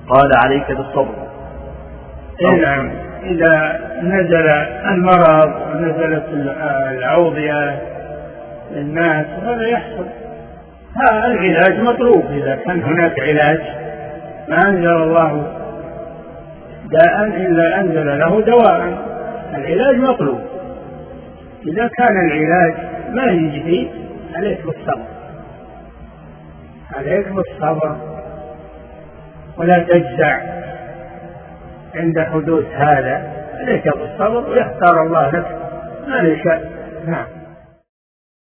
قال عليك بالصبر. نعم، إذا نزل المرض ونزلت الأوبئة للناس هذا يحصل، هذا العلاج مطلوب. إذا كان هناك علاج، ما أنزل الله داء إلا أنزل له دواء، العلاج مطلوب. إذا كان العلاج ما يجدي عليك بالصبر، عليك بالصبر ولا تجزع عند حدوث هذا، عليك بالصبر ويختار الله لك ما يشاء. نعم.